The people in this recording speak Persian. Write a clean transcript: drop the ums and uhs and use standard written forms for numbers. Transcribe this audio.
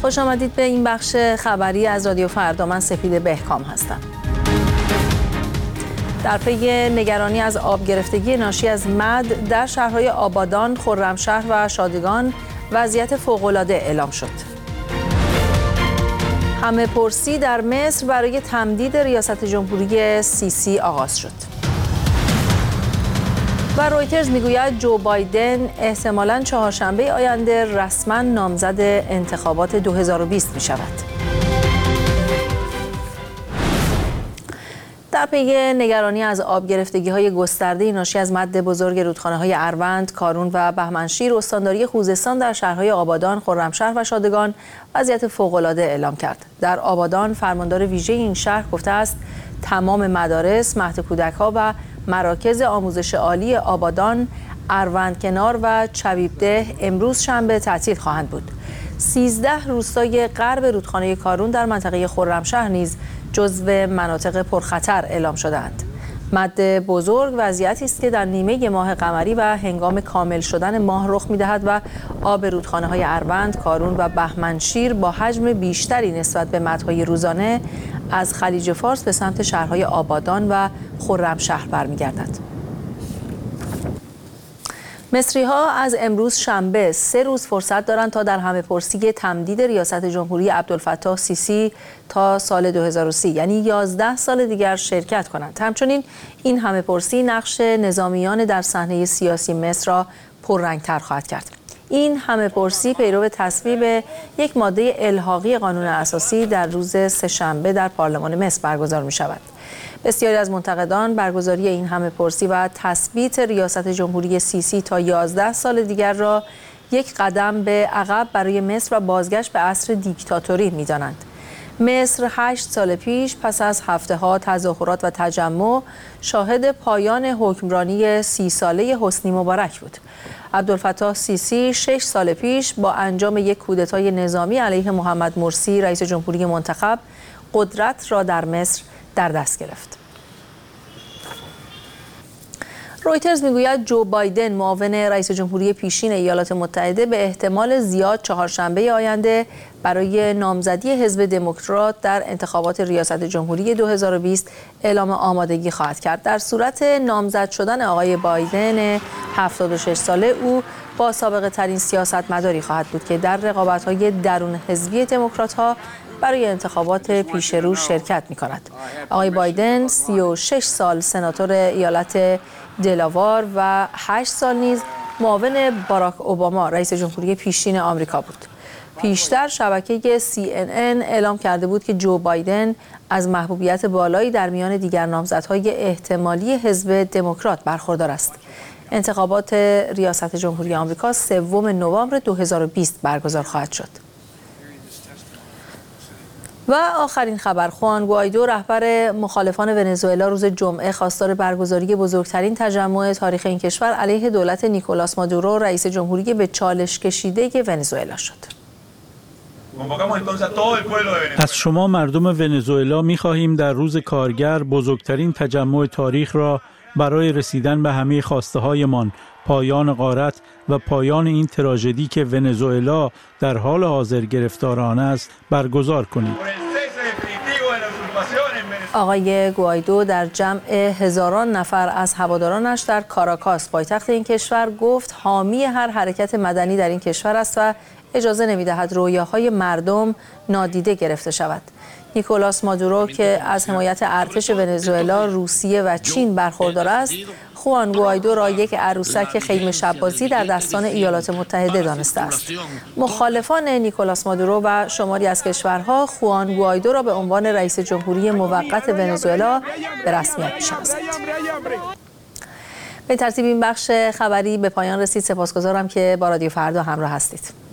خوش آمدید به این بخش خبری از رادیو فردا. من سپید بهکام هستم. در پی نگرانی از آب گرفتگی ناشی از مد در شهرهای آبادان، خرمشهر و شادگان وضعیت فوق‌العاده اعلام شد. همه پرسی در مصر برای تمدید ریاست جمهوری سیسی آغاز شد. و رویترز میگوید جو بایدن احتمالاً چهارشنبه آینده رسما نامزد انتخابات 2020 می شود. در پی نگرانی از آب گرفتگی‌های گسترده ناشی از مد بزرگ رودخانه‌های اروند، کارون و بهمنشیر، استانداری خوزستان در شهرهای آبادان، خرمشهر و شادگان وضعیت فوق‌العاده اعلام کرد. در آبادان فرماندار ویژه این شهر گفته است تمام مدارس، مهد کودک‌ها و مراکز آموزش عالی آبادان، اروندکنار و چویبده امروز شنبه تعطیل خواهند بود. 13 روستای غرب رودخانه کارون در منطقه خرمشهر نیز جزو مناطق پرخطر اعلام شدند. مد بزرگ وضعیتی است که در نیمه ماه قمری و هنگام کامل شدن ماه رخ می‌دهد و آب رودخانه‌های اروند، کارون و بهمنشیر با حجم بیشتری نسبت به مدهای روزانه از خلیج فارس به سمت شهرهای آبادان و خرمشهر برمیگردد. مصری‌ها از امروز شنبه 3 روز فرصت دارند تا در همه‌پرسی تمدید ریاست جمهوری عبدالفتاح سیسی تا سال 2030 یعنی 11 سال دیگر شرکت کنند. همچنین این همه‌پرسی نقش نظامیان در صحنه سیاسی مصر را پررنگ‌تر خواهد کرد. این همه‌پرسی پیرو تصویب یک ماده الحاقی قانون اساسی در روز سه‌شنبه در پارلمان مصر برگزار می‌شود. بسیاری از منتقدان برگزاری این همه‌پرسی و تثبیت ریاست جمهوری سیسی تا 11 سال دیگر را یک قدم به عقب برای مصر و بازگشت به عصر دیکتاتوری می‌دانند. مصر 8 سال پیش پس از هفته‌ها تظاهرات و تجمع شاهد پایان حکمرانی 30 ساله حسنی مبارک بود. عبدالفتاح سیسی 6 سال پیش با انجام یک کودتای نظامی علیه محمد مرسی رئیس جمهوری منتخب قدرت را در مصر در دست گرفت. رویترز میگوید جو بایدن معاون رئیس جمهوری پیشین ایالات متحده به احتمال زیاد چهارشنبه آینده برای نامزدی حزب دموکرات در انتخابات ریاست جمهوری 2020 اعلام آمادگی خواهد کرد. در صورت نامزد شدن آقای بایدن 76 ساله، او با سابقه ترین سیاستمداری خواهد بود که در رقابت‌های درون حزبی دموکرات‌ها برای انتخابات پیش رو شرکت می‌کند. آقای بایدن 36 سال سناتور ایالت دلاوار و 8 سال نیز معاون باراک اوباما رئیس جمهوری پیشین آمریکا بود. پیشتر شبکه CNN اعلام کرده بود که جو بایدن از محبوبیت بالایی در میان دیگر نامزدهای احتمالی حزب دموکرات برخوردار است. انتخابات ریاست جمهوری آمریکا 3 نوامبر 2020 برگزار خواهد شد. و آخرین خبر، خوان گوایدو رهبر مخالفان ونزوئلا روز جمعه خواستار برگزاری بزرگترین تجمع تاریخ این کشور علیه دولت نیکولاس مادورو رئیس جمهوری به چالش کشیده ونزوئلا شد. از شما مردم ونزوئلا می‌خواهیم در روز کارگر بزرگترین تجمع تاریخ را برای رسیدن به همه خواسته‌هایمان، پایان غارت و پایان این تراژدی که ونزوئلا در حال حاضر گرفتار آن است برگزار کنید. آقای گوایدو در جمع هزاران نفر از هوادارانش در کاراکاس پایتخت این کشور گفت حامی هر حرکت مدنی در این کشور است و اجازه نمی‌دهد رویاهای مردم نادیده گرفته شود. نیکولاس مادورو که از حمایت ارتش ونزوئلا، روسیه و چین برخوردار است، خوان گوایدو را یک عروسک خیمه شب‌بازی در دستان ایالات متحده دانسته است. مخالفان نیکولاس مادورو و شماری از کشورها خوان گوایدو را به عنوان رئیس جمهوری موقت ونزوئلا به رسمیت می‌شناسند. به ترتیب این بخش خبری به پایان رسید. سپاسگزارم که با رادیو فردا همراه هستید.